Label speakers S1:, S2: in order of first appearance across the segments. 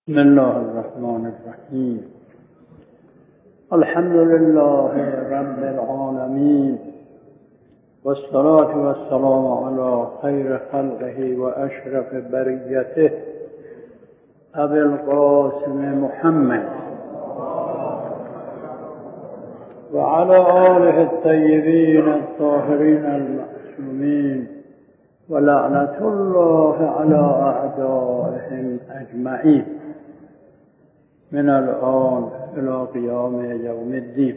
S1: بسم الله الرحمن الرحیم. الحمد لله رب العالمین والصلاة والسلام علی خیر خلقه و اشرف بریته ابی القاسم محمد و علی آله الطیبین الطاهرین المعصومین و لعنت الله علی اعدائهم اجمعین من الآن الى قیام یوم الدین.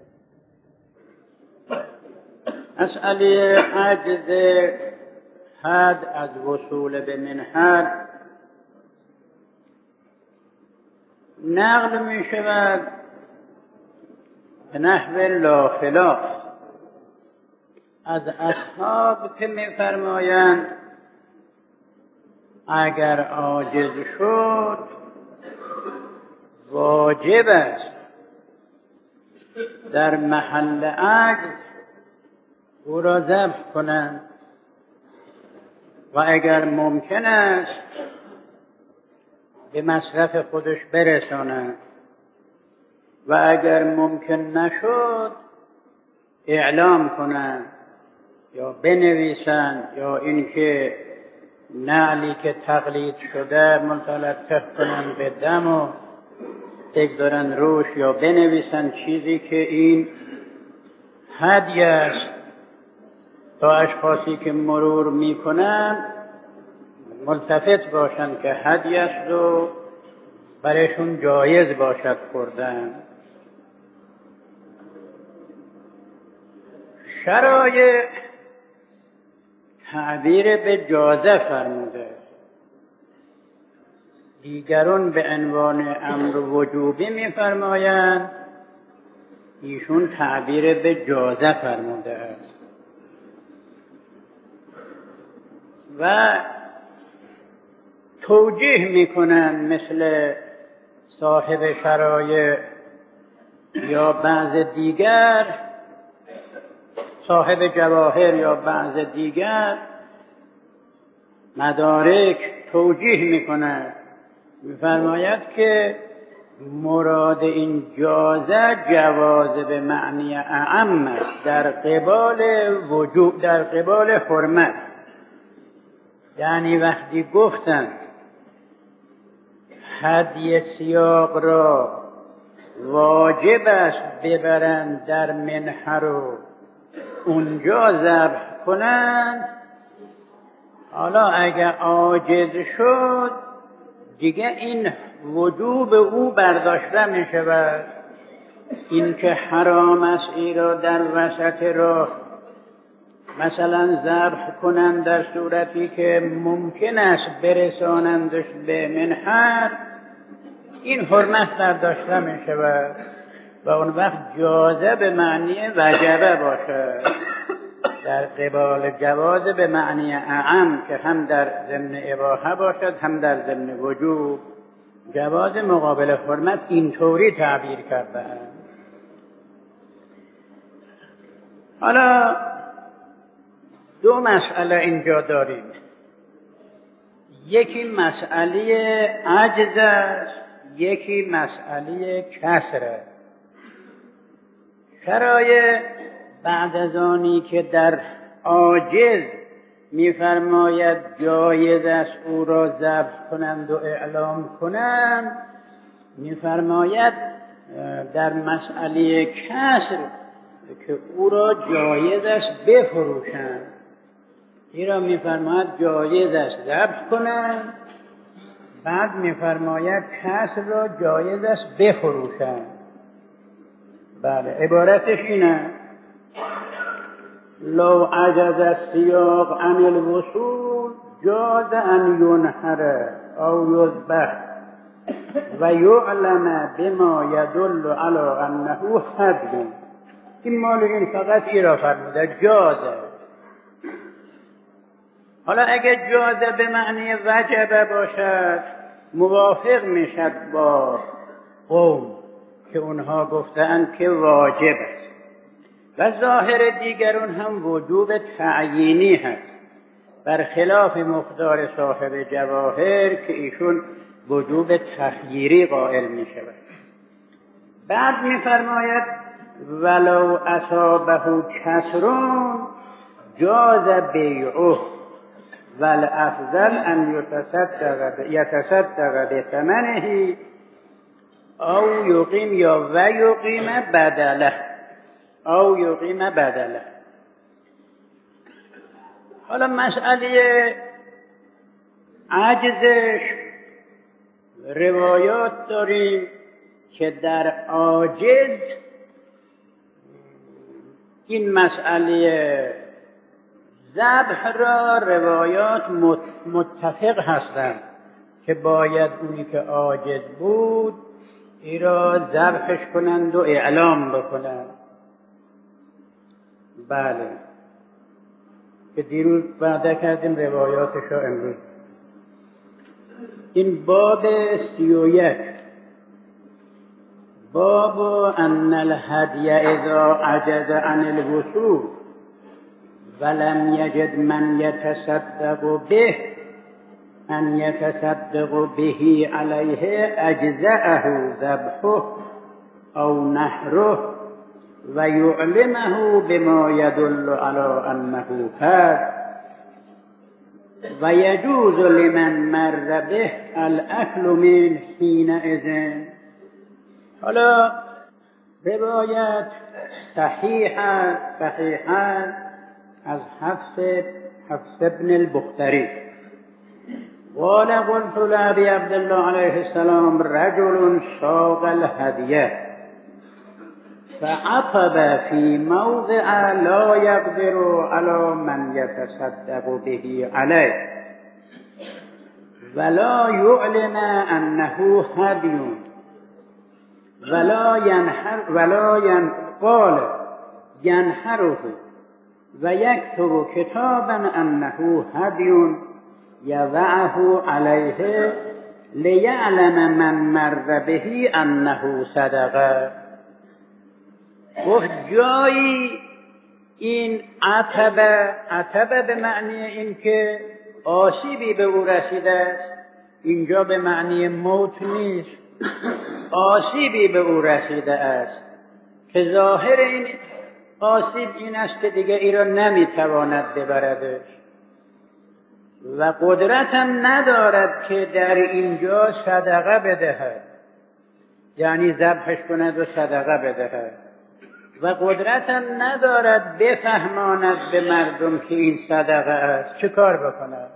S1: مسئله عجز حد از وصول به منحر نقل می شود به نحو لا خلاف از اصحاب که می فرمایند اگر عاجز شد واجب است در محل عجز او را ذبح کنند و اگر ممکن است به مصرف خودش برسانند و اگر ممکن نشد اعلام کنند یا بنویسند یا اینکه نعلی که تقلید شده متلطف کنند به دم و بگذارن روش یا بنویسن چیزی که این هدیه است تا اشخاصی که مرور میکنن ملتفت باشند که هدیه است و برایشون جایز باشد خوردن. شرایع تعبیر به جازه فرموده، دیگران به عنوان امر وجوبی می‌فرمایند، ایشون تعبیر به جازه فرموده است و توجیه می‌کنند مثل صاحب شرایع یا بعض دیگر صاحب جواهر یا بعض دیگر مدارک توجیه می‌کنند، می‌فرماید که مراد این جازه جواز به معنی اعم است در قبال وجوب، در قبال حرمت. یعنی وقتی گفتند هدیه سیاق را واجب است ببرند در منحر و اونجا ذبح کنند، حالا اگر عاجز شد دیگه این وجوب او برداشته می شود. این که حرام است ای را در وسط راه مثلا ذبح کنند در صورتی که ممکن است برسانندش به منحر، این حرمت برداشته می شود و اون وقت جازه به معنی وجبه باشد در قبال جواز به معنی اعم که هم در ضمن اباحه باشد هم در ضمن وجوب. جواز مقابل حرمت اینطوری تعبیر کرده است. حالا دو مسئله اینجا داریم، یکی مسئله عجز است، یکی مسئله کسر. شرایع بعد از آنی که در عاجز می‌فرماید جایز است او را ذبح کنند و اعلام کنند، می‌فرماید در مسئله کسر که او را جایز است بفروشند. این را می‌فرماید جایز است ذبح کنند، بعد می‌فرماید کسر را جایز است بفروشند. بله، عبارتش اینه: لو عجز السیاق عن الوصول جاز ان ینحر او یذبح و یعلم بما یدل علی انه هدی. این مال این فقط ای را فرموده جازه. حالا اگر جازه به معنی وجبه باشد موافق میشد با قوم که اونها گفتند که واجب است و ظاهر دیگرون هم وجوب تعیینی هست، برخلاف مقدار صاحب جواهر که ایشون وجوب تخییری قائل می شود. بعد می فرماید ولو اصابه کسرون جاز بیعه والافضل ان یتصدق بثمنه او یقیم یا و یقیم بدله او یقیم بدله. حالا مسئله عجزش روایات داریم که در عاجز این مسئله ذبح را روایات متفق هستند که باید اونی که عاجز بود ای را ذبحش کنند و اعلام بکنند. بله که دیروز وعده کردیم روایاتش را امروز. این باب 31 باب ان الهدی اذا عجز عن الوصول ولم یجد من یتصدق به ان یتصدق به علیه اجزأه ذبحه او نحره و یعلمه بما یدل علی انه هاد و یجوز لمن مر به الاکل من حینئذ. حالا روایت صحیح از حفص ابن البختری قال قلت لأبي عبد الله عليه السلام رجل ساق الهدي فعطب في موضع لا يقدر على من يتصدق به عليه ولا يعلم أنه هدي قال ينحره ويكتب كتابا أنه هدي يضعه عليه ليعلم من مر به أنه صدقه. گفت جایی این عتبه به معنی این که آسیبی به او رسیده است، اینجا به معنی موت نیست، آسیبی به او رسیده است که ظاهر این آسیب این است که دیگه ای را نمیتواند ببردش و قدرت هم ندارد که در اینجا صدقه بدهد، یعنی ذبحش کند و صدقه بدهد و قدرت هم ندارد بفهماند به مردم که این صدقه است. چه کار بکند؟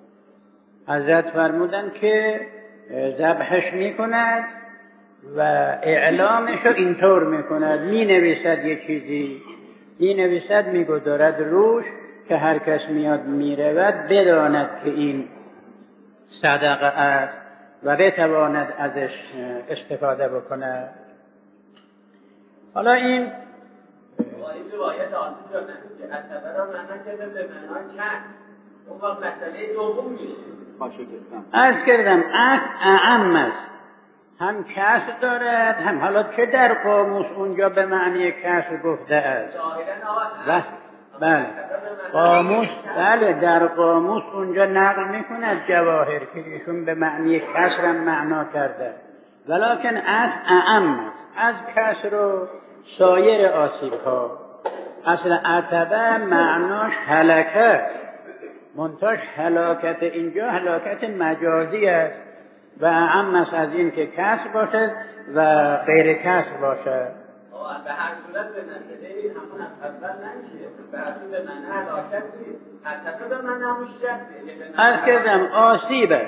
S1: حضرت فرمودند که ذبحش میکند و اعلامش رو اینطور میکند، مینویسد یه چیزی، مینویسد میگذارد روش که هر کس میاد میرود بداند که این صدقه است و بتواند ازش استفاده بکند. حالا این
S2: روایت آسیب دارن که عتبه را معنا کرده به معنای چسب، اون وقت مسئله دوم میشه.
S1: عرض کردم اعم است، هم کسب دارد هم حالا چه در قاموس اونجا به معنی کسب گفته است. بله قاموس، بله در قاموس اونجا نقل میکند جواهر که ایشون به معنی کسر هم معنا کرده، ولیکن اعم است از کسر و سایر آسیب ها. اصل عتبه معناش هلاکت، منتاش هلاکت اینجا هلاکت مجازی است و اعم است از این که کسر باشد و غیر کسر باشد.
S2: به هر صورت به مسئله همون اول نمیشه، به هر صورت به معنی هلاکت نیست، عتبه به معنی همون شخصه.
S1: عرض کردم آسیبه.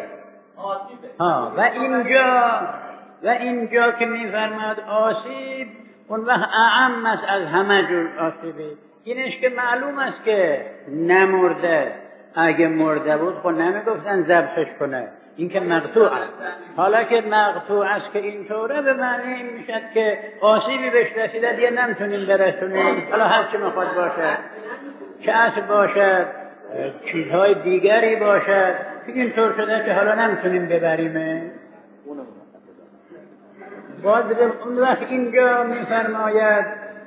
S1: و اینجا که میفرماد آسیب، اون وقت اعم است از همه جور آسیبه. اینش که معلوم است که نمرده، اگه مرده بود خب نمیگفتن ذبحش کنه، این که مقطوع است. حالا که مقطوع است که اینطوره به معنی این میشد که آسیبی بهش رسیده دیگه نمیتونیم برسونیم، حالا هر چی میخواد باشد، کسب باشد، چیزهای دیگری باشد که اینطور شده که حالا نمیتونیم ببریمه. اون وقت اینجا میفرماید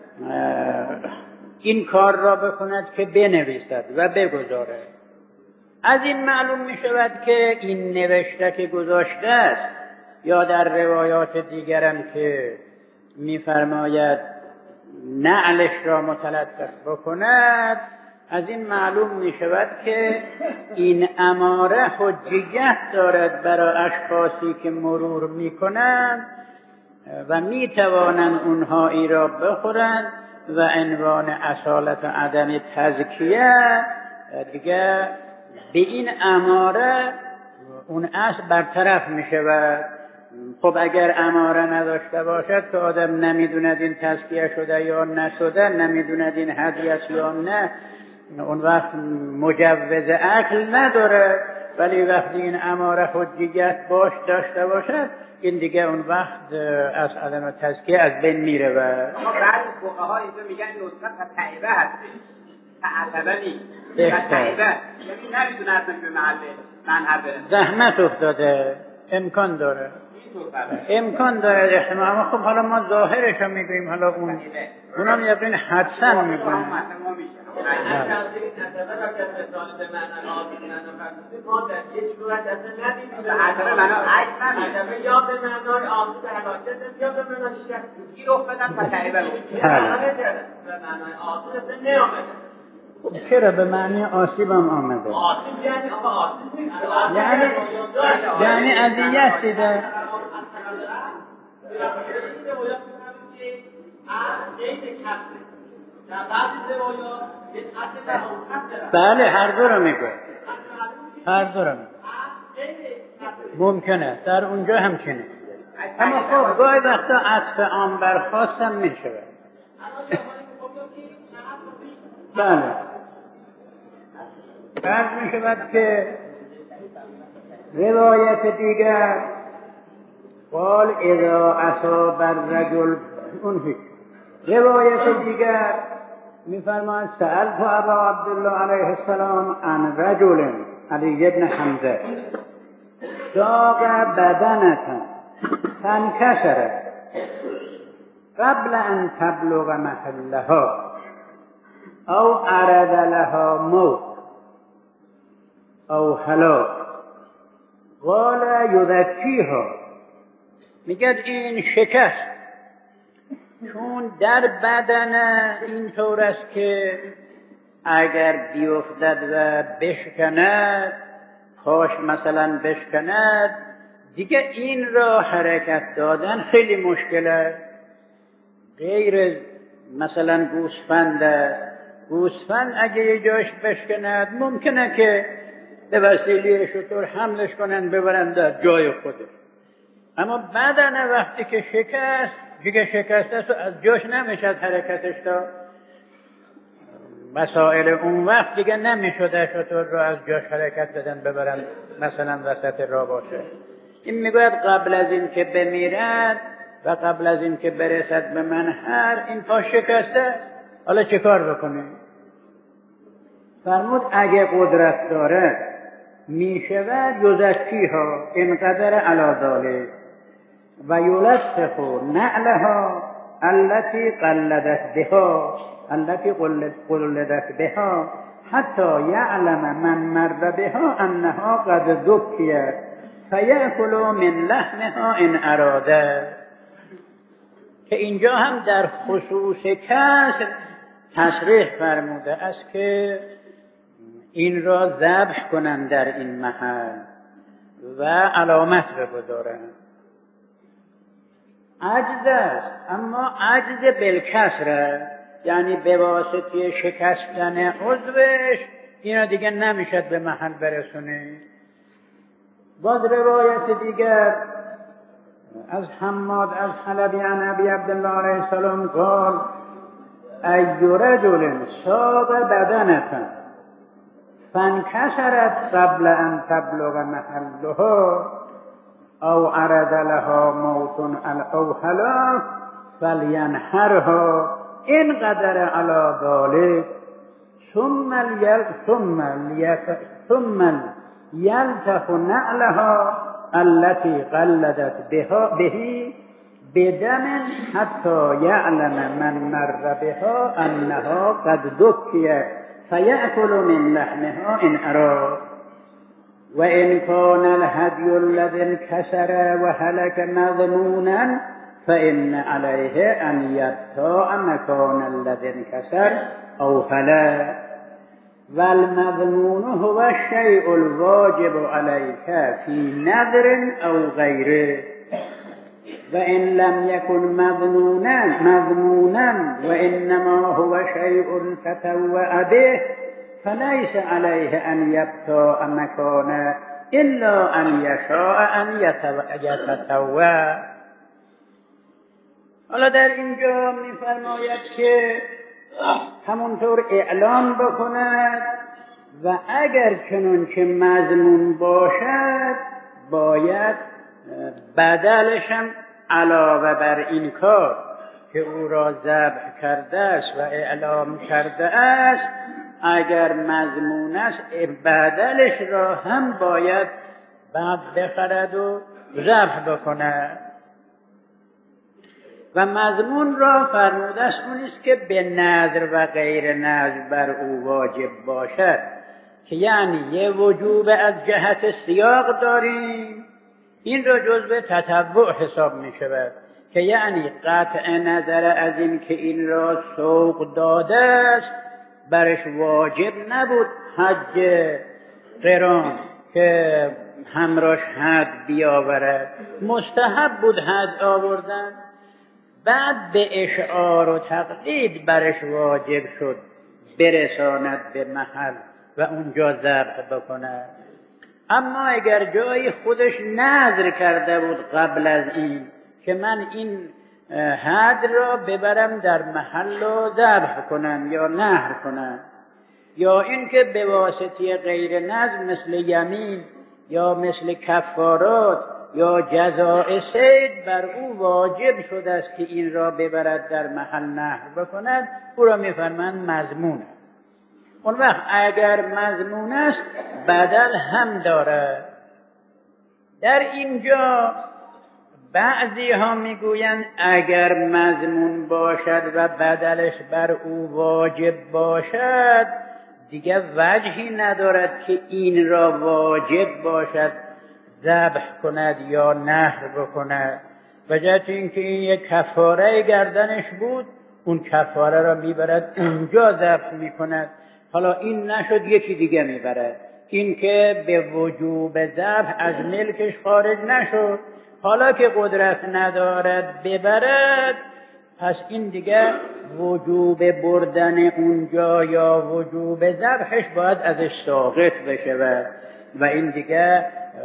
S1: این کار را بکند که بنویسد و بگذارد. از این معلوم می شود که این نوشته که گذاشته است یا در روایات دیگرم که می‌فرماید نعلش را متلطف بکند، از این معلوم می شود که این اماره حجیت دارد برای اشخاصی که مرور می کنند و می توانند اونها ای را بخورند و عنوان اصالت و عدم تزکیه دیگه به این اماره اون اصل برطرف می شود. خب اگر اماره نداشته باشد که آدم نمیدوند این تزکیه شده یا نشده، نمیدوند این هدیه است یا نه، اون وقت مجوز عقل نداره. ولی وقتی این اماره حجیت داشته باشد، این دیگه اون وقت از عدم تزکیه از بین میره. و
S2: بعضی فقها اینجا میگن نسخه تطعیبه هستی، تعلبه نیست، تطعیبه یعنی نمیتونه اصلا به منحل بره،
S1: زحمت افتاده، امکان داره احتمال. اما خب حالا ما ظاهرش هم میگوییم، حالا اونم یقین حدسن میکنه.
S2: ما در یک صورت اصلا ندیدیم عجبه معنای یا به معنای آسود حلاکت یا به معنای شخصی گیر افتادن فتعیبه رو به معنای آسود اصلا نیامده.
S1: چرا به معنی آسیب هم آمده؟
S2: آسیب یعنی آسیب نیست،
S1: یعنی اذیت دیده. بله هر دو رو میگه، ممکنه در اونجا همچنه. اما خب گاهی وقتا عطف عام بر خاص هم میشه. بله فرض میشود که روایت دیگر قال اذا اصاب الرجل روایت دیگر میفرماید سألت ابا عبدالله علیه السلام عن رجل علی ابن حمزه داغ بدنة فانکسر قبل ان تبلغ محلها او عرض لها موت او هلاک قال یذکیها. میگه این شکست چون در بدن این طور است که اگر بیفتد و بشکند، پاش مثلا بشکند، دیگه این را حرکت دادن خیلی مشکله. غیر مثلا گوسفند اگه یه جاش بشکند ممکنه که به وسیله شتر حملش کنن ببرن در جای خودش. اما بدن وقتی که شکست است و از جاش نمیشد حرکتش داد، مسائل اون وقت دیگه نمیشده شتر رو از جاش حرکت بدن ببرن مثلا وسط راه باشه. این میگوید قبل از این که بمیرد و قبل از این که برسد به منحر این پا شکسته، حالا چه کار بکنه؟ فرمود اگه قدرت داره میشود یزکیها اینقدر علی ذالک و یلطف نعلها التي قلدت بها حتی یعلم من مر بها انها قد ذکیت فیأکل من لحمها ان اراده. که اینجا هم در خصوص کسر تصریح فرموده است که این را ذبح کنند در این محل و علامت بگذارند. عجز است، اما عجز بالکسر، یعنی به واسطه شکستن عضوش اینا دیگه نمیشد به محل برسونه. باز روایت دیگر از حماد از حلبی عن ابی عبدالله علیه السلام قال ای رجل ساق بدنة فانکسرت قبل ان تبلغ محلها او عرض لها موت او هلاک فلینحرها اینقدر علی ذلك ثم یلتف نعلها التي قلدت به بدم حتی یعلم من مر بها انها قد ذکیت فیأکل من لحمها ان اراد. و ان کان الهدی الذی انکسر و هلک مضمونا فإن علیه ان یبتاع مکان الذی انکسر او هلک و المضمون هو الشیء الواجب علیک فی نذر او غیره و ان لم یکن مضمونا و انما هو شیء تطوع به فلیس علیه ان یبتاع مکانه الا ان یشاء ان یتطوع. حالا در اینجا می‌فرماید که همونطور اعلان بکند و اگر چنانچه مضمون باشد باید بدلش هم علاوه بر این کار که او را ذبح کرده است و اعلام کرده است اگر مضمون است بدلش را هم باید بعد بخرد و ذبح بکند. و مضمون را فرموده است اون است که به نذر و غیر نذر بر او واجب باشد که یعنی یه وجوب از جهت سیاق داریم این را جزء تطوع حساب می شود که یعنی قطع نظر از این که این را سوق داده است برش واجب نبود حج قران که همراش حد بیاورد، مستحب بود حد آوردن، بعد به اشعار و تقلید برش واجب شد برساند به محل و اونجا ذبح بکند. اما اگر جایی خودش نذر کرده بود قبل از این که من این حد را ببرم در محل و ذبح کنم یا نحر کنم، یا اینکه به واسطه غیر نذر مثل یمین یا مثل کفارات یا جزاء صید بر او واجب شده است که این را ببرد در محل نحر بکند، او را می‌فرمایند مضمون. اون وقت اگر مضمون است بدل هم دارد. در اینجا بعضی ها میگویند اگر مضمون باشد و بدلش بر او واجب باشد دیگه وجهی ندارد که این را واجب باشد ذبح کند یا نحر بکند، وجهت اینکه این یک کفاره گردنش بود اون کفاره را میبرد اونجا ذبح میکند. حالا این نشد یکی دیگه میبرد، این که به وجوب ذبح از ملکش خارج نشد، حالا که قدرت ندارد ببرد پس این دیگه وجوب بردن اونجا یا وجوب ذبحش باید ازش ساقط بشه و این دیگه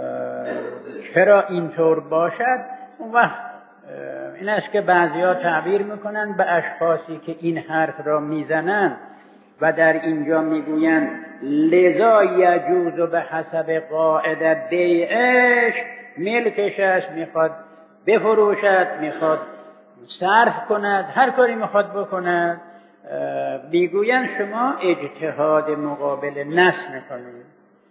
S1: چرا اینطور باشد؟ اون وقت این است که بعضیا تعبیر میکنن به اشخاصی که این حرف را میزنن و در اینجا میگویند لذا یجوز به حسب قاعده بیعش، ملکش است، میخواد بفروشد، میخواد صرف کند، هر کاری میخواد بکند، میگویند شما اجتهاد مقابل نص میکنید.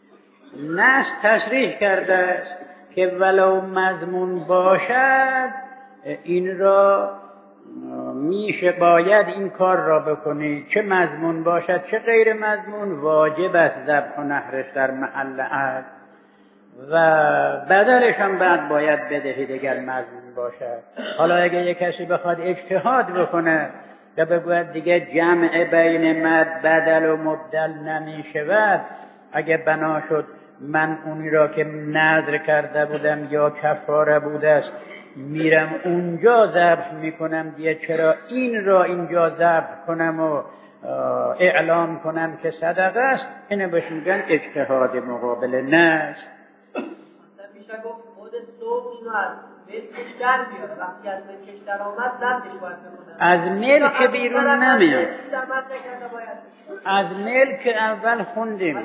S1: نص تصریح کرده است که ولو مضمون باشد این را میشه باید این کار را بکنید، چه مضمون باشد چه غیر مضمون واجب است ذبح و نحرش در محل عقد و بدلش هم بعد باید بدهید اگر مضمون باشد. حالا اگه یک کسی بخواد اجتهاد بکنه و بگوید دیگه جمع بین بدل و مبدل نمیشود، اگه بنا شد من اونی را که نذر کرده بودم یا کفاره بوده است میرم اونجا ذبح میکنم دیگه چرا این را اینجا ذبح کنم و اعلام کنم که صدقه است؟ اینو بهش میگن اجتهاد مقابل نص.
S2: میشه گفت خود صوب اینو از ملکش در بیاره، وقتی از ملکش در آمد ذبحش باید بکنه،
S1: از ملک بیرون نمیاد. از ملک اول خوندیم،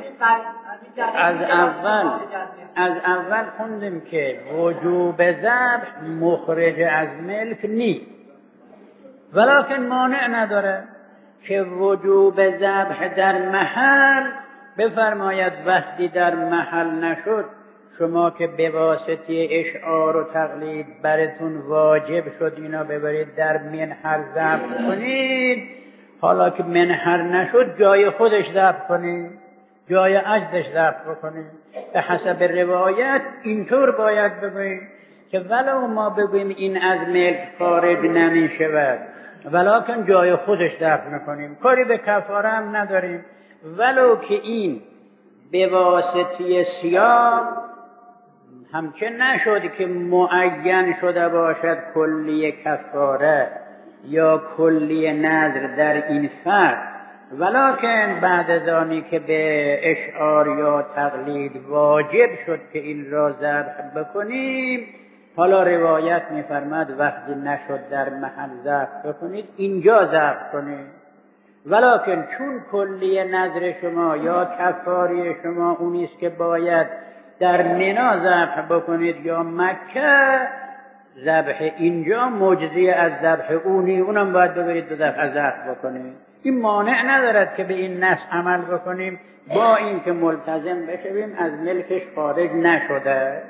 S1: از اول خوندیم که وجوب ذبح مخرج از ملک نی، ولکن مانع نداره که وجوب ذبح در محل بفرماید وقتی در محل نشد شما که به واسطه اشعار و تقلید براتون واجب شد اینا ببرید در منحر ذبح کنید، حالا که منحر نشد جای خودش ذبح کنید، جای عجزش ذبح بکنیم. به حسب روایت اینطور باید بگوییم که ولو ما بگوییم این از ملک خارج نمی شود ولکن جای خودش ذبح میکنیم، کاری به کفاره هم نداریم، ولو که این به واسطه صیام همچه نشد که معین شده باشد کلی کفاره یا کلی نذر در این فرد، ولکن بعد از آنی که به اشعار یا تقلید واجب شد که این را ذبح بکنیم، حالا روایت می‌فرماد وقتی نشد در محل ذبح بکنید اینجا ذبح کنید، ولکن چون کلی نذر شما یا کفاره شما اونی است که باید در منا ذبح بکنید یا مکه، ذبح اینجا مجزی از ذبح اونی، اونم باید ببرید دو دفعه ذبح بکنید. این مانع ندارد که به این نص عمل بکنیم با این که ملتزم بشویم از ملکش خارج نشده.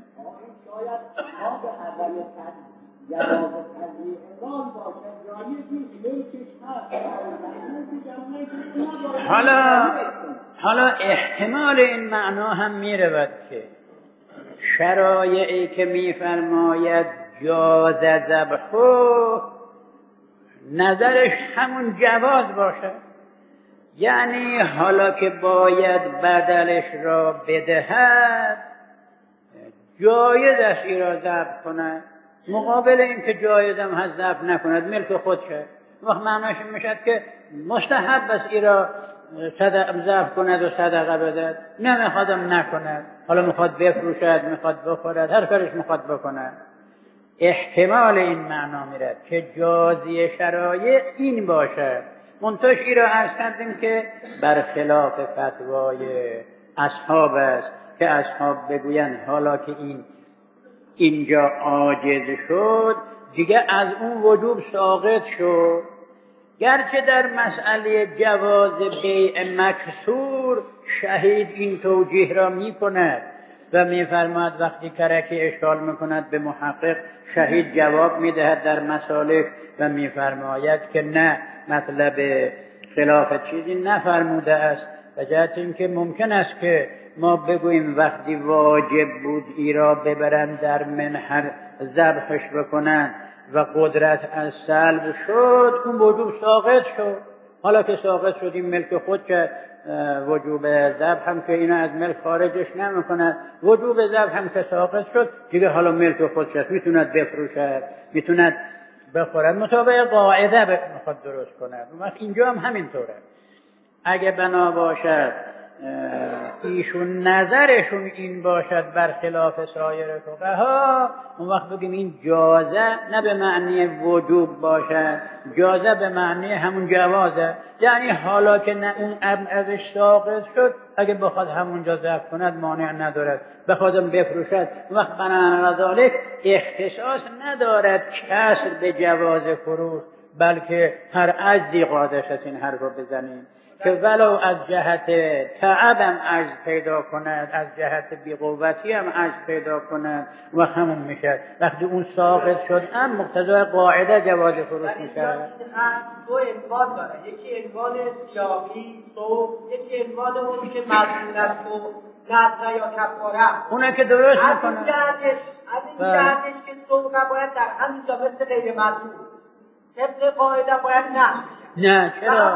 S1: حالا احتمال این معنا هم میرود که شرایعی که میفرماید جاز ذبحه نظرش همون جواز باشد، یعنی حالا که باید بدلش را بدهد جایز است ای را ذبح کند، مقابل این که جایز هم هست ذبح نکند ملک خود شد. وقت معناش میشد که مستحب است ای را ذبح کند و صدقه بدهد، نمیخوادم نکند، حالا میخواد بفروشد، میخواد بخورد، هر کارش میخواد بکند. احتمال این معنا میرد که جازی شرایع این باشد. منتش ای را عرض کردیم که برخلاف فتوای اصحاب است که اصحاب بگویند حالا که این اینجا عاجز شد دیگه از اون وجوب ساقط شد، گرچه در مسئله جواز بیع مکسور شهید این توجیه را می کند و می فرماید وقتی کرکی اشکال می کند به محقق شهید جواب می دهد در مسالک و می فرماید که نه، مطلب خلاف چیزی نفرموده است، و جهت این که ممکن است که ما بگوییم وقتی واجب بود ای را ببرن در منحر ذبحش بکنن و قدرت از سلب شد اون وجوب ساقط شد. حالا که ساقط شد این ملک خود که وجوب ذبح هم که اینا از ملک خارجش نمیکنه، وجوب ذبح هم که ساقط شد دیگه حالا ملک خود شد، میتوند بفروشد، میتوند بخورد، مطابق قاعده میخواد درست کند. وقت اینجا هم همینطوره. اگه بنا باشد ایشون نظرشون این باشد برخلاف سایر فقها، اون وقت بگیم این جازه نه به معنی وجوب باشد، جازه به معنی همون جوازه، یعنی حالا که نه اون ازش ساقط شد اگه بخواد همونجا ذبح کند مانع ندارد، بخوادم بفروشد وقت بنا ذالک اختصاص ندارد کسر به جواز فروش، بلکه هر عجزی قادش است این حرف رو بزنیم که ولو از جهت تعبم عجز پیدا کند، از جهت بی‌قوتی هم عجز پیدا کند و همون میشه. وقتی اون ساقط شد هم مقتضای قاعده جواز فروش میشه.
S2: دو عنوان داره، یکی عنوان سیاقی صوب، یکی عنوان اونی که مضمون است و نذر یا کفاره.
S1: اونا که درست میکنن
S2: از این جهتش که صوب باید در همینجا مثل غیر مضمون طبق قاعده باید
S1: نه چرا؟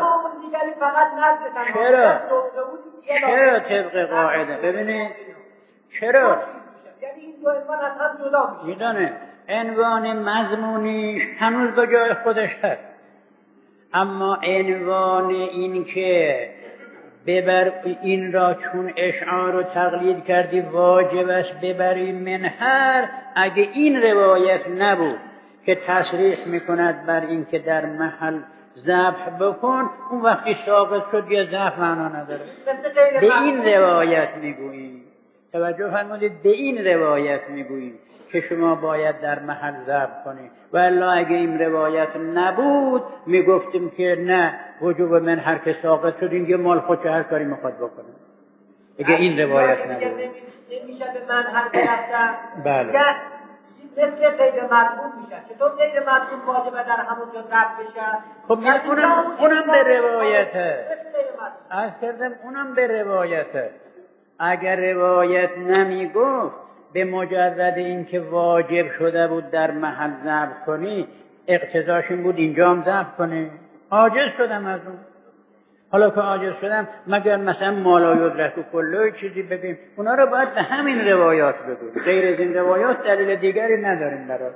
S1: چرا طبق قاعده؟ ببینید چرا؟
S2: یعنی این دو عنوان از هم جدا میشه.
S1: میدانه عنوان مضمونیش هنوز به جای خودش هست، اما عنوان این که ببر این را چون اشعار و تقلید کردی واجب است ببری منحر، اگه این روایت نبود که تصریح میکند بر این که در محل ذبح بکن، اون وقتی ساقط شد یه ذبح معنا نداره. به این روایت میگوییم، توجه فرمودید، به این روایت میگوییم که شما باید در محل ذبح کنید، و الا اگه این روایت نبود میگفتیم که نه وجوب من هر که ساقط شد این یه مال خودش هر کاری میخواد بکنه. اگه این روایت نبود
S2: نمیشه به من هر رفتن.
S1: بله
S2: مثل غیر مضمون میشه. چطور غیر مضمون واجبه در همونجا ضبط بشه؟
S1: خب اونم به روایته. عرض کردم اونم به روایته. اگر روایت نمیگفت به مجرد اینکه واجب شده بود در محل ضبط کنی، اقتضاش این بود اینجا هم ضبط کنی. عاجز شدم از اون. حالا که عاجز شدم مگر مثلا مالایدرک و کلوی چیزی بگیم، اونا رو باید به همین روایات بگیم. غیر از این روایات دلیل دیگری نداریم برای.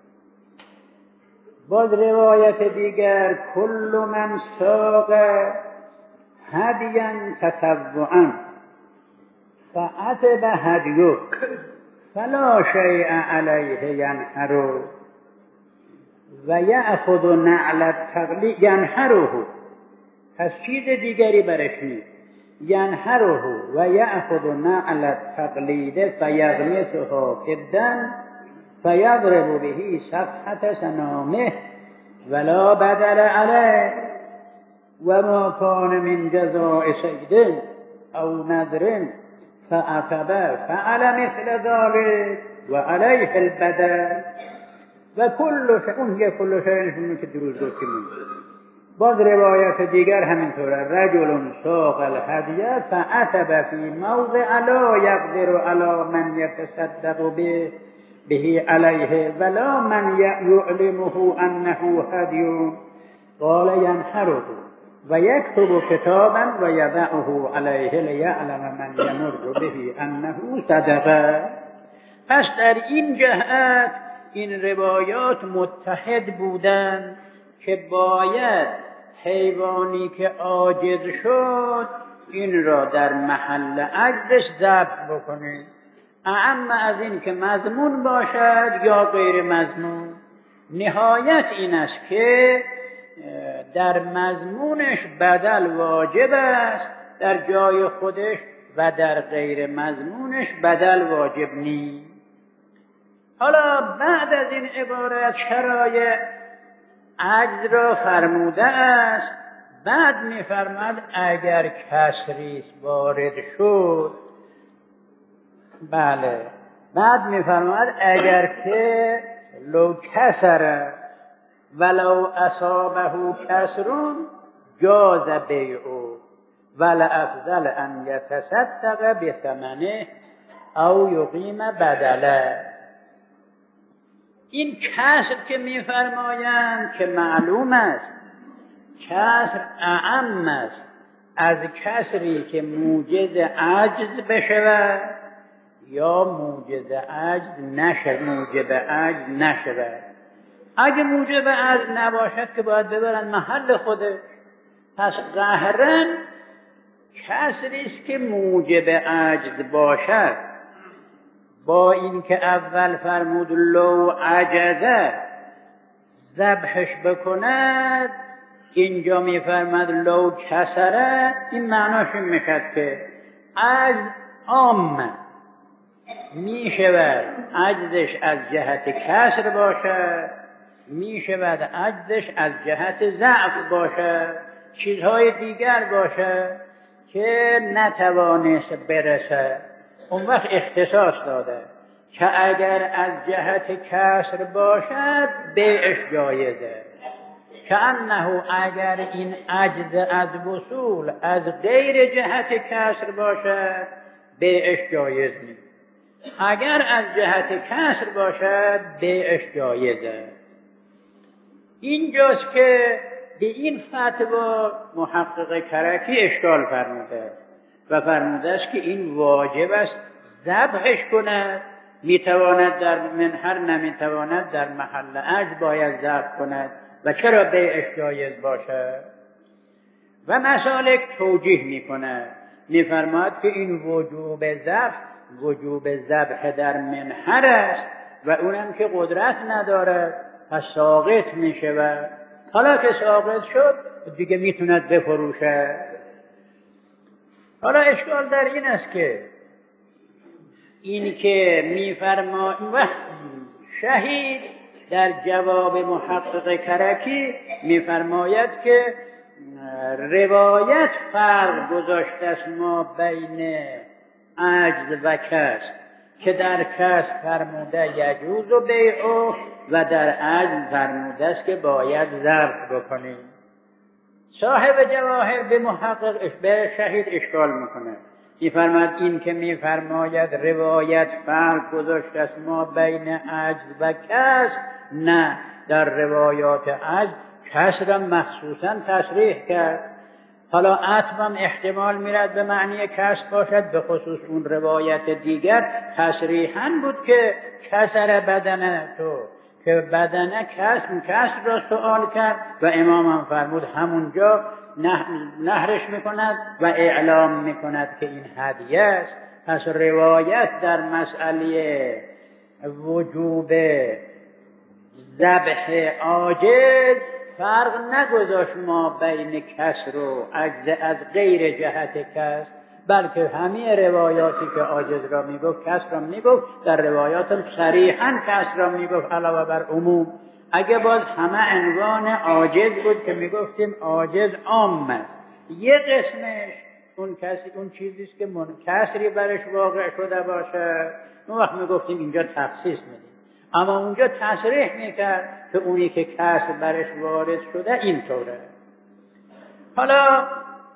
S1: باز روایت دیگر کل من ساق هدیا تطوعا فعتب هدیه فلا شیء علیه ینحر و یأخذ نعل التقلید ینحره. پس چیز دیگری برش نیست. ینحره و یأخذ نعل التقلید فیغمسه فی الدم فیضرب به صفحة سنامه ولا بدل علیه و ما کان من جزاء صید او نذر فعتب فعل مثل ذلك و علیه البدل و کل شیء که دروز گفتیم. باز روایت دیگر همینطوره. رجل ساق الهدیه فعتب فی موضع لا یقدر علی من یتصدق به علیه ولا من یعلمه انه هدی قال ینحره و یکتب کتابا و یضعه علیه لیعلم من یمر به انه صدقه. پس در این جهت این روایات متحد بودند که باید حیوانی که عاجز شد این را در محل عجزش ذبح بکنید، اما از این که مضمون باشد یا غیر مضمون. نهایت این است که در مضمونش بدل واجب است در جای خودش و در غیر مضمونش بدل واجب نیست. حالا بعد از این عبارت شرایع عجز را فرموده است. بعد می‌فرماید اگر کسری وارد شد، بله، بعد می‌فرماید اگر که لو کسر ولو اصابه کسر جاز بیعه ولافضل ان یتصدق بثمنه او یقیم بدله. این کسر که می‌فرمایند که معلوم است کسر اعم است از کسری که موجب عجز بشود یا موجب عجز نشود. اگه موجب عجز نباشد که باید ببرن محل خودش. پس ظاهراً کسری است که موجب عجز باشد، با اینکه اول فرمود لو عجزه ذبحش بکند، اینجا میفرماد لو کسره. این معناش این میشد که عجز عام میشود عجزش از جهت کسر باشد، میشود عجزش از جهت ضعف باشد، چیزهای دیگر باشد که نتوانست برسه. اون وقت اختصاص داده که اگر از جهت کسر باشد بیعش جایزه، که انه اگر این عجز از وصول از غیر جهت کسر باشد بیعش جایز نیست. اگر از جهت کسر باشد بیعش جایزه. اینجاست که به این فتوا محقق کرکی اشکال فرموده و فرموده است که این واجب است ذبحش کند. میتواند در منحر، نمیتواند در محل عجز باید ذبح کند و چرا بیعش جایز باشد. و مسالک توجیه میکند، میفرماید که این وجوب ذبح در منحر است و اونم که قدرت ندارد پس ساقط میشود. حالا که ساقط شد دیگه میتوند بفروشد. حالا اشکال در این است که این که میفرماید شهید در جواب محقق کرکی میفرماید که روایت فرق گذاشته است ما بین عجز و کسر، که در کسب فرموده یجوز و بیعه و در عجز فرموده است که باید ضبط بکنیم. صاحب جواهر به محقق به شهید اشکال میکنه، میفرماید این که میفرماید روایت فرق گذاشته است ما بین عجز و کسب، نه، در روایات عجز کسب را مخصوصا تصریح کرد. حالا عطفم احتمال میرد به معنی کسب باشد، به خصوص اون روایت دیگر تصریحاً بود که کسر بدنه تو، که بدنه کسب را سؤال کرد و امام هم فرمود همونجا نهرش میکند و اعلام میکند که این هدیه است. پس روایت در مسئله وجوب ذبح عاجز فرق نگذاشت ما بین کسر و عجز از غیر جهت کسر، بلکه همه روایاتی که عاجز را میگفت کسر را میگفت، در روایات هم صریحاً کسر را میگفت علاوه بر عموم. اگه باز همه عنوان عاجز بود که میگفتیم عاجز عام است، یه قسمش اون چیزی است که کسری برش واقع شده باشه، اون وقت میگفتیم اینجا تخصیص میدیم. اما اونجا تصریح میکرد که اونی که کسر برش وارد شده اینطوره. حالا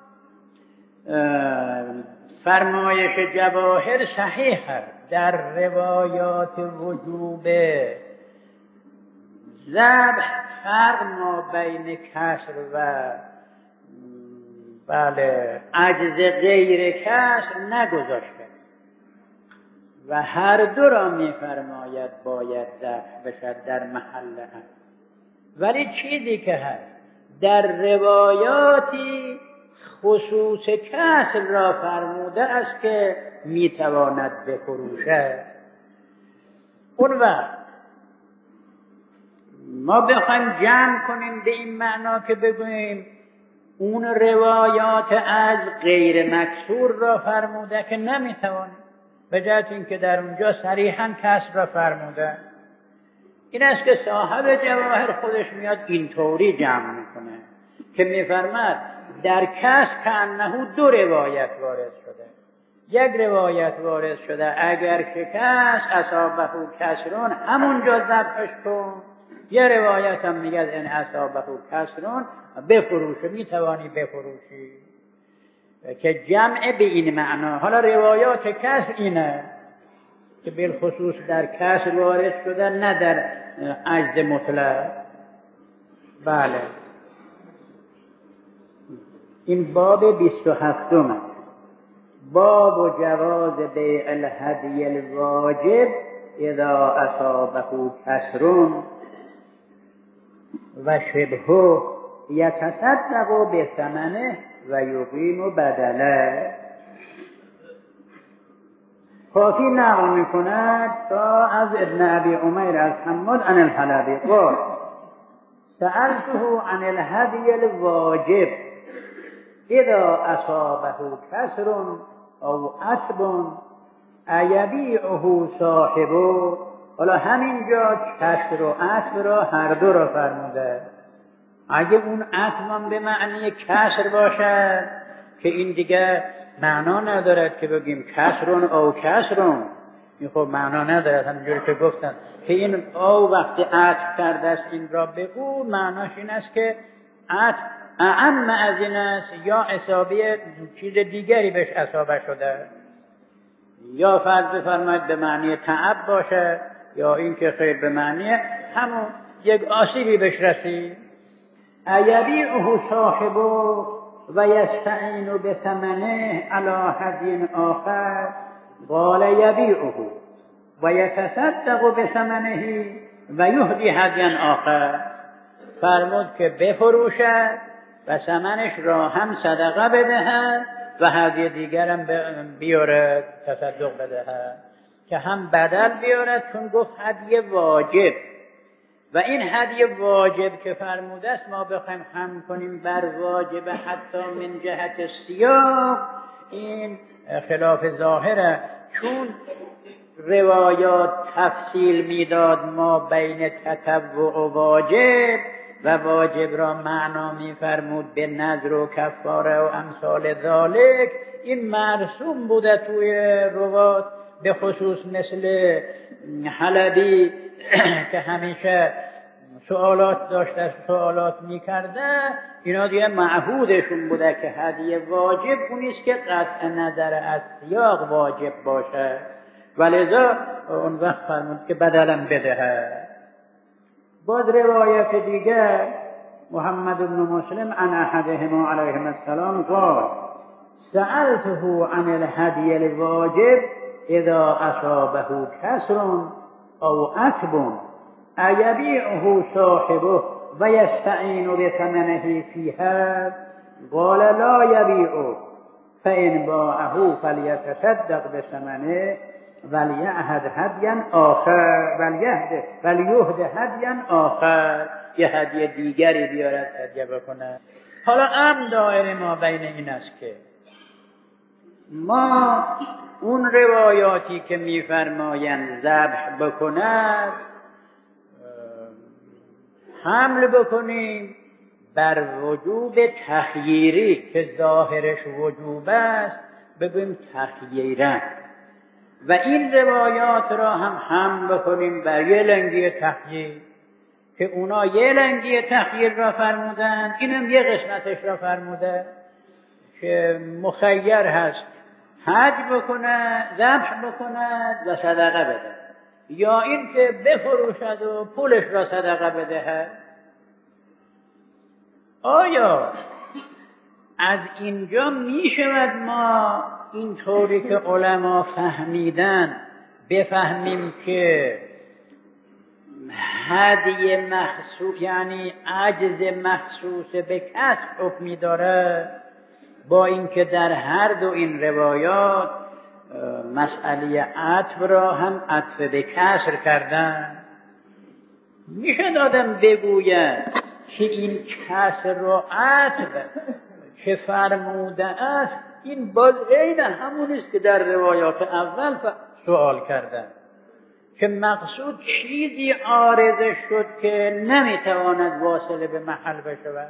S1: فرمایش جواهر صحیح است، در روایات وجوب ذبح فرق ما بین کسر و عجز غیر کسر نگذاشته و هر دو را میفرماید باید ذبح بشد در محل هم. ولی چیزی که هست در روایاتی خصوص کسر را فرموده است که میتواند بفروشه. اون وقت ما بخوایم جمع کنیم به این معنا که بگوییم اون روایات از غیر مکسور را فرموده که نمیتواند، به جهت اینکه در اونجا صریحاً کسر را فرموده. این است که صاحب جواهر خودش میاد اینطوری جمع میکنه که میفرماد در کسر کأنه دو روایت وارد شده. یک روایت وارد شده اگر شکست اصابه کسرون همونجا ذبحش کن، یه روایت هم میگه ان اصابه کسرون بفروشه، میتوانی بفروشی، که جمع به این معنا. حالا روایات کسر اینه که بالخصوص در کسر وارد شده، نه در عجز مطلق. بله، این باب 27 باب جواز بیع الهدی الواجب اذا اصابه کسر و شبهه یتصدق بثمنه و یقیم بدله. کافی نقل میکند تا از ابن ابی عمیر از حماد عن الحلبی قال سألته عن الهدی الواجب اذا اصابه کسر او عتب ایبیعه صاحبه. حالا همینجا کسر و عتب را هر دو را فرموده. اگه اون عتب به معنی کسر باشد که این دیگه معنا ندارد که بگیم کسرون او کسرون، این خب معنا ندارد. همینجوری که گفتن که این او وقتی عطف کرده است این را بگو، معناش این است که عطف اعم از این است، یا اصابه چیز دیگری بهش اصابه شده، یا فرض بفرماید به معنی تعب باشه، یا این که خیر به معنی همون یک آسیبی بهش رسید. ایبیعه صاحبه و یستعین بثمنه علی هدی آخر قال یبیعه و یتصدق بثمنه و یهدی هدی آخر. فرمود که بفروشد و ثمنش را هم صدقه بدهد و هدیه دیگر هم بیارد تصدق بدهد، که هم بدل بیارد، چون گفت هدیه واجب. و این هدیه واجب که فرموده است ما بخوایم هم کنیم بر واجب حتی من جهت سیاق، این خلاف ظاهره، چون روایات تفصیل میداد ما بین تطوع و واجب، و واجب را معنا میفرمود به نذر و کفاره و امثال ذالک. این مرسوم بوده توی روات به خصوص مثل حلبی که همیشه سوالات داشته، سوالات میکرده، اینا دیگه معهودشون بوده که هدیه واجب اونیست که قطع نظر از سیاق واجب باشه، ولذا اون وقت فرمود که بدلم بدهه. باز روایت دیگه محمد بن مسلم عن احدهما علیهم السلام قال سألته عن الهدي الواجب اذا اصابه كسر او عتب ایبیعه صاحبه و یستعین بثمنه فیها قال لا یبیعه فإن باعه فلیتصدق بثمنه ولیهد هدیا آخر، یه هدیه دیگری بیارد هدیه بکنه. حالا امر دایره ما بین این است که ما اون روایاتی که میفرمایند ذبح بکند حمل بکنیم بر وجوب تخییری که ظاهرش وجوب است، بگویم تخییرا، و این روایات را هم حمل بکنیم بر یه لنگی تخییر که اونا یه لنگی تخییر را فرمودند، اینم یه قسمتش را فرموده که مخیر هست حج بکنه، ذبح بکند و صدقه بده، یا این که بفروشد و پولش را صدقه بده. آیا از اینجا می شود ما اینطوری که علما فهمیدن بفهمیم که هدیه مخصوص یعنی عجز مخصوص به کسب حکمی داره، با اینکه در هر دو این روایات مسئله عطف را هم عطف به کسر کردن؟ میشه آدم بگوید که این کسر را عطف که فرموده است این باز عین همونیست که در روایات اول سوال کردن، که مقصود چیزی عارض شد که نمیتواند واصل به محل بشود.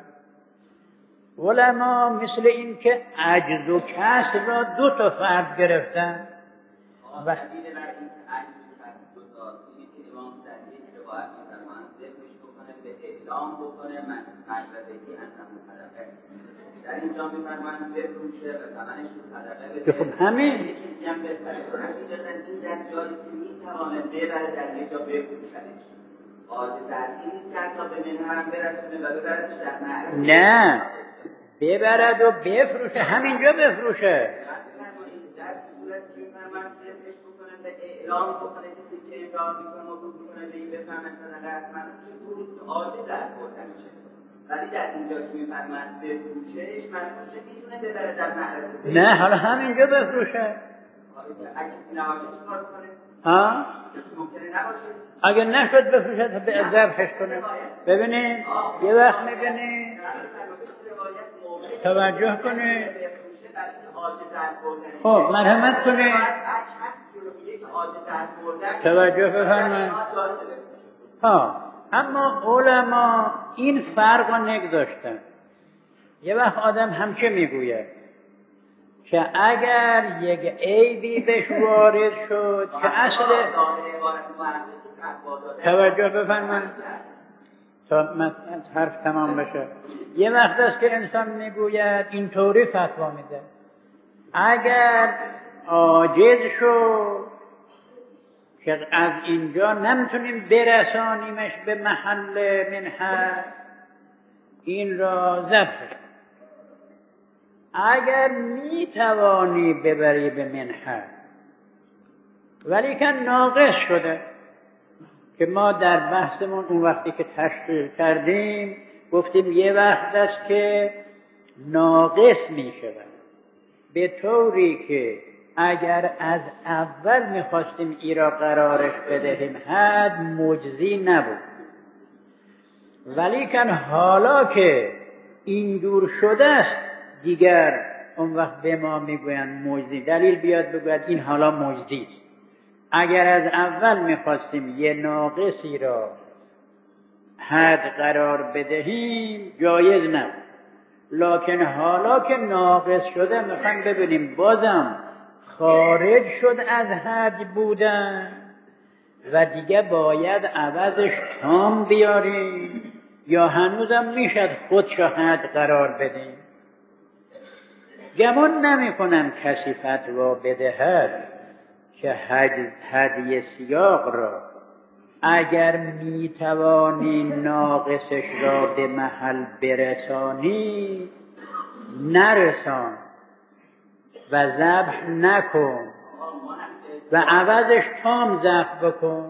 S1: علما مثل این که عجز و کسر را دو تا فرد گرفتن و
S2: در اینجا می‌فرمایند بفروشه و ثمنش رو صدقه بده.
S1: خب همین
S2: چیزی هم بهتره. چیزی در جایی که می‌تواند ببره در یه جا بفروشدش. عاجز از این نیست که حتی به منحرم برسونه و ببردش در معرض.
S1: نه، ببرد و بفروشه، همینجا بفروشه.
S2: در صورت که می‌فرمایند بفروش بکنه به اعلام بکنه کسی که اعلام می‌کنه و بکنه به این بفهمه صدقه از من این نیست که عاجز از بردن میشه. ولی در اینجا که می‌فرمایند بفروشش منظورش می‌تونه ببره در معرض.
S1: نه، حالا همینجا بفروشه.
S2: اگه نباشه چیکار کنه؟
S1: ها؟
S2: ممکنه نباشه.
S1: اگه نشد بفروشه تا به ذبحش کنه. ببینید یه وقت می‌بینید توجه کنید. خب مرحمت کنید. توجه بفرمایید. ها، اما علما این فرق رو نگذاشتن. یه وقت آدم همچه میگوید که اگر یک عیبی بهش وارد شد که اصل توجه بفرمایید تا حرف تمام بشه. یه وقت است که انسان میگوید اینطوری فتوا میده اگر عاجز شد که از اینجا نمیتونیم برسانیمش به محل منحر، این را ذبح. اگر میتوانی ببری به منحر ولی که ناقص شده، که ما در بحثمون اون وقتی که تشریح کردیم گفتیم یه وقت است که ناقص می شود به طوری که اگر از اول میخواستیم ای را قرارش بدهیم حد مجزی نبود، ولی که حالا که اینجور شده است دیگر اون وقت به ما میگویند مجزی. دلیل بیاد بگوید این حالا مجزی است. اگر از اول میخواستیم یه ناقصی را حد قرار بدهیم جایز نبود، لکن حالا که ناقص شده میخوایم ببینیم بازم خارج شد از حد بودن و دیگه باید عوضش تام بیاریم یا هنوزم میشد خودشو حد قرار بدیم؟ گمان نمی کنم کسی فتوا بدهد که هدی سیاق را اگر میتوانی ناقصش را به محل برسانی نرسان و ذبح نکن و عوضش تام ذبح بکن.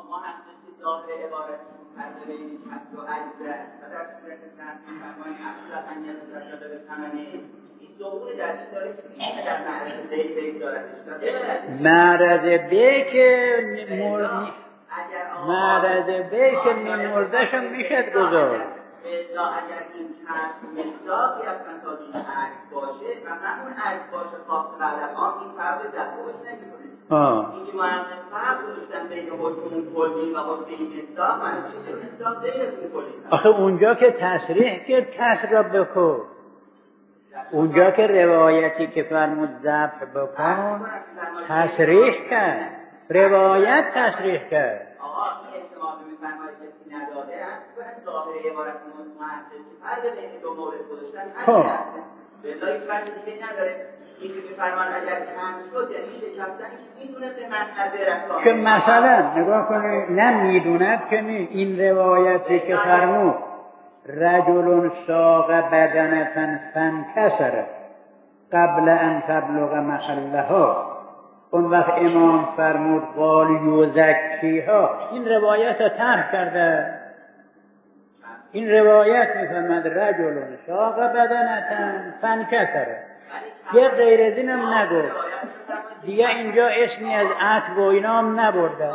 S1: معرض به که مرده شم میشد گذار.
S2: اگر این مصداقی از تاجین عرض باشه و همون عرض باشه خاص بعد از آن این فرق دفعوش نمی کنه. اینکه معرض فرق گذاشتن بین حکم کلی و حکم مصداق من چیزی مصداق غیر از اون کلی.
S1: آخه اونجا که تصریح که کسر را بکن، اونجا که روایتی که فرمود ذبح بکن تصریح کرد، روایت تصریح کرد.
S2: آقا این احتمال می‌فرماید کسی نداده است و ظاهر عبارت محسن فرق بین دو مورد گذاشتن همین است. بلا هیچ وجه دیگه نداره. این که می‌فرمان اگر کسر شد یعنی شکستنی که می‌دونه به منقضه رسانه. که
S1: مثلا نگاه کنید نه می‌دوند که نه، این روایتی که فرمود رجل ساق بدنة فانکسر قبل ان تبلغ محلها، اون وقت امام فرمود قال یزکیها، این روایت رو ترک کرده. این روایت میفرماد رجل ساق بدنة فانکسر، یه غیر از اینم نگفت دیگه، اینجا اسمی از عتب و اینا هم نبرده.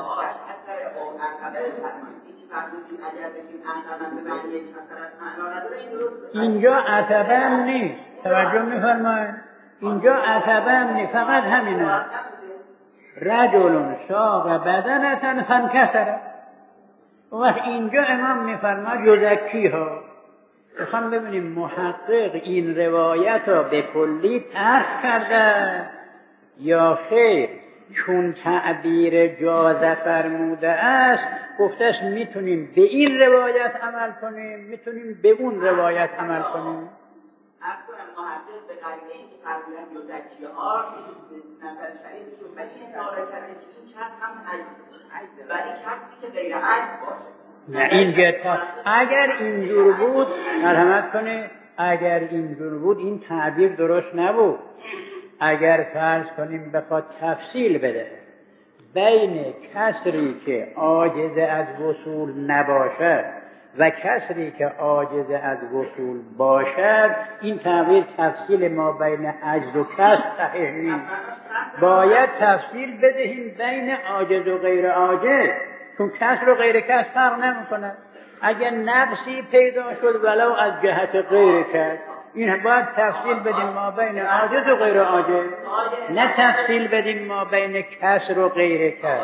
S1: اینجا عتبه هم نیست، توجه میفرمایید، اینجا عتبه هم نیست، فقط همینه رجل ساق بدنة فانکسر. اون وقت اینجا امام میفرماید یزکیها. بخوام ببینیم محقق این روایت را به کلی ترک کرده یا خیر، چون تعبیر جاز فرموده است گفته است میتونیم به این روایت عمل کنیم، میتونیم به اون روایت عمل کنیم.
S2: اصلا محقق به قریه این که فرمودن یزکیها نظر شریفشون و این اشاره کرده که این شرط هم عجز و این شرطی که غیر عجز باشه.
S1: نه این اگر اینجور بود مرحمت کنه، اگر اینجور بود این تعبیر درست نبود. اگر فرض کنیم بخواد تفصیل بده بین کسری که عاجز از وصول نباشد و کسری که عاجز از وصول باشد، این تعبیر تفصیل ما بین عجز و کسر صحیح نیست. باید تفصیل بدهیم بین عاجز و غیر عاجز، چون کسر و غیر کسر فرق نمی‌کنه. اگر نقصی پیدا شد ولو از جهت غیر کسر، این باید تفصیل بدیم ما بین عاجز و غیر عاجز، نه تفصیل بدیم ما بین کسر و غیر کسر.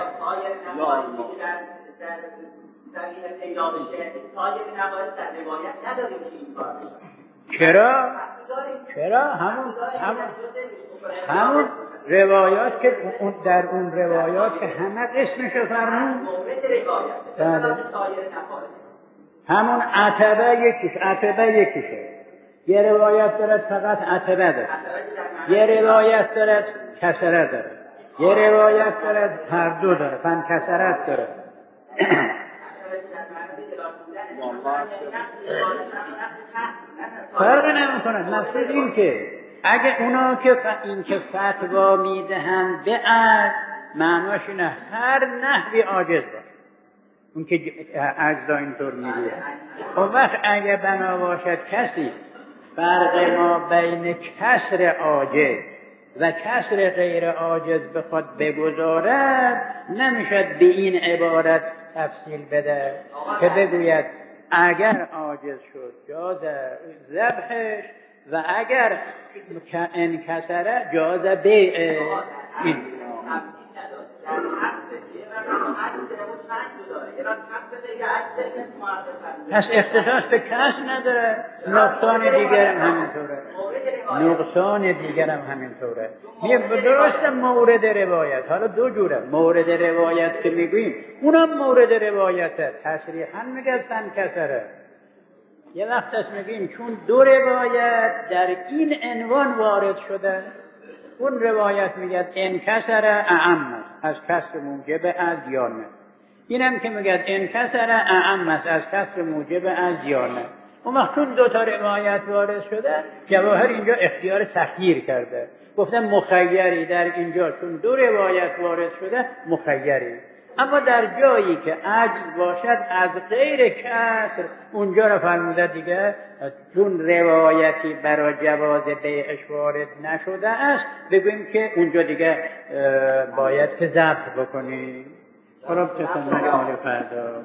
S1: چرا همون روایات که در اون روایات که همه اسمشو فرمون، همون عتبه یکیشه. یه روایت دارد فقط عتبه داره، یه روایت دارد کسره داره، یه روایت دارد هر دو داره، فانکسرت داره. فرق نمی‌کند. مقصود این که اگه اونا که این که فتوا میدهند به عجز، معناش اینه هر نحوی عاجز باشه، اون که عجزا اینطور میگه. اون وقت اگه بنا باشد کسی فرق ما بین کسر عاجز و کسر غیر عاجز بخواد بگذارد، نمیشد به این عبارت تفصیل بده که بگوید اگر عاجز شد جاز ذبحش و اگر انکسره جاز بیعه. این پس اختصاص به کسر نداره. نقصان دیگرم همینطوره. نقصان دیگرم همینطوره. درسته مورد روایت، حالا دو جوره. مورد روایت که میگوییم اونم مورد روایته، تصریحاً میگستن کسره. یه وقت است میگیم چون دو روایت در این عنوان وارد شده، اون روایت میگه انکسر اعم از کسر موجب از یانه، اینم که میگه انکسر اعم از کسر موجب از یانه. اون وقت چون دو تا روایت وارد شده، جواهر اینجا اختیار تخییر کرده، گفتم مخیری در اینجا چون دو روایت وارد شده مخیری. اما در جایی که عجز باشد از غیر کسر، اونجا رو فرموده دیگه چون روایتی برای جواز بیعش وارد نشده است، بگویم که اونجا دیگه باید که ضبط بکنیم. خب چطور نکنه فردا